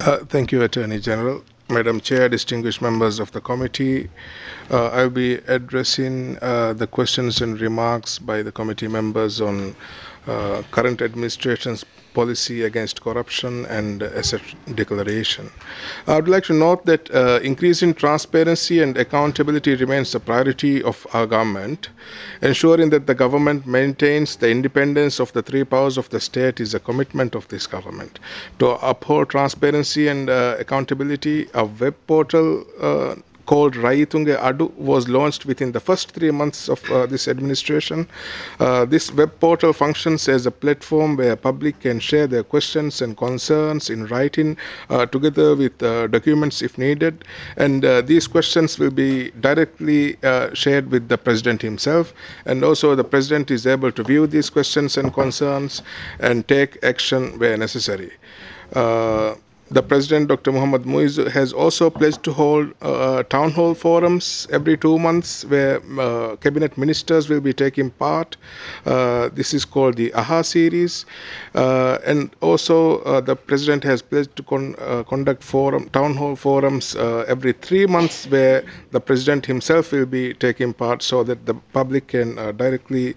Thank you, Attorney General. Madam Chair, distinguished members of the committee, I'll be addressing the questions and remarks by the committee members on current administration's policy against corruption and asset declaration. I would like to note that increasing transparency and accountability remains a priority of our government. Ensuring that the government maintains the independence of the three powers of the state is a commitment of this government. To uphold transparency and accountability, a web portal called Raitunge Adu was launched within the first 3 months of this administration. This web portal functions as a platform where public can share their questions and concerns in writing together with documents if needed. And these questions will be directly shared with the President himself. And also the President is able to view these questions and concerns and take action where necessary. The President, Dr. Muhammad Muiz, has also pledged to hold town hall forums every 2 months where cabinet ministers will be taking part. This is called the AHA series. And also, the President has pledged to conduct town hall forums every 3 months where the President himself will be taking part so that the public can directly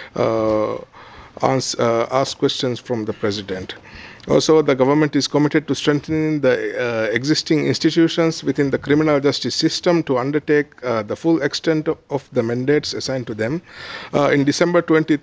ask questions from the President. Also, the government is committed to strengthening the existing institutions within the criminal justice system to undertake the full extent of the mandates assigned to them. In December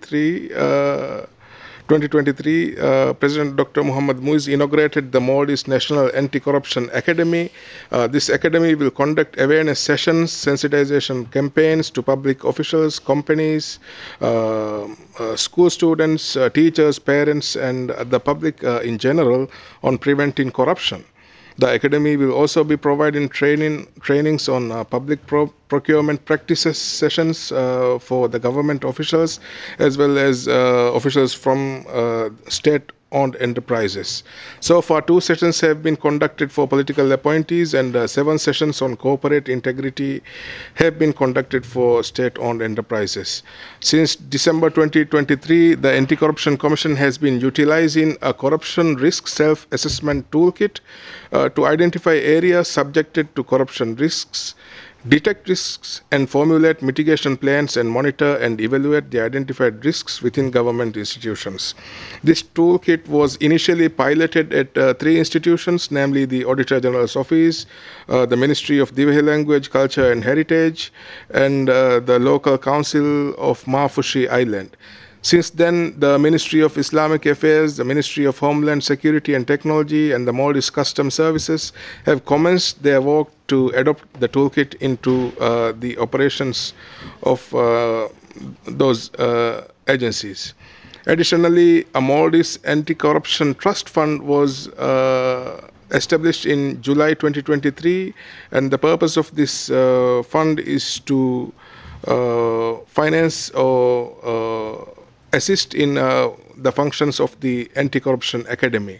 2023, President Dr. Muhammad Muiz inaugurated the Maldives National Anti-Corruption Academy. This academy will conduct awareness sessions, sensitization campaigns to public officials, companies, school students, teachers, parents, and the public in general on preventing corruption. The academy will also be providing trainings on public procurement practices sessions for the government officials as well as officials from state-owned enterprises. So far, 2 sessions have been conducted for political appointees and 7 sessions on corporate integrity have been conducted for state-owned enterprises. Since December 2023, the Anti-Corruption Commission has been utilizing a corruption risk self-assessment toolkit to identify areas subjected to corruption risks, detect risks, and formulate mitigation plans and monitor and evaluate the identified risks within government institutions. This toolkit was initially piloted at 3 institutions, namely the Auditor General's Office, the Ministry of Divehi Language, Culture and Heritage, and the local council of Maafushi Island. Since then, the Ministry of Islamic Affairs, the Ministry of Homeland Security and Technology, and the Maldives Customs Services have commenced their work to adopt the toolkit into the operations of those agencies. Additionally, a Maldives Anti-Corruption Trust Fund was established in July 2023, and the purpose of this fund is to finance or assist in the functions of the Anti-Corruption Academy.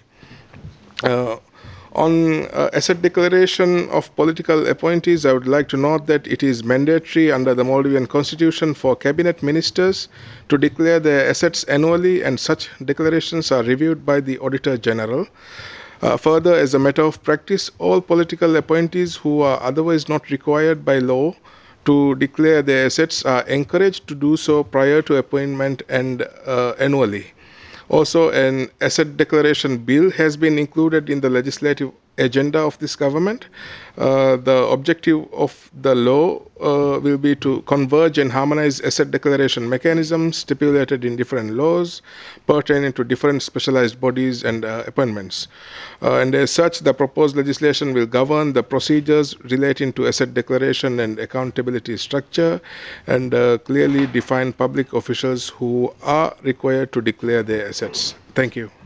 On asset declaration of political appointees, I would like to note that it is mandatory under the Maldivian constitution for cabinet ministers to declare their assets annually, and such declarations are reviewed by the Auditor General. Further, as a matter of practice, all political appointees who are otherwise not required by law to declare their assets are encouraged to do so prior to appointment and annually. Also, an asset declaration bill has been included in the legislative agenda of this government. The objective of the law will be to converge and harmonize asset declaration mechanisms stipulated in different laws pertaining to different specialized bodies and appointments. And as such, the proposed legislation will govern the procedures relating to asset declaration and accountability structure and clearly define public officials who are required to declare their assets. Thank you.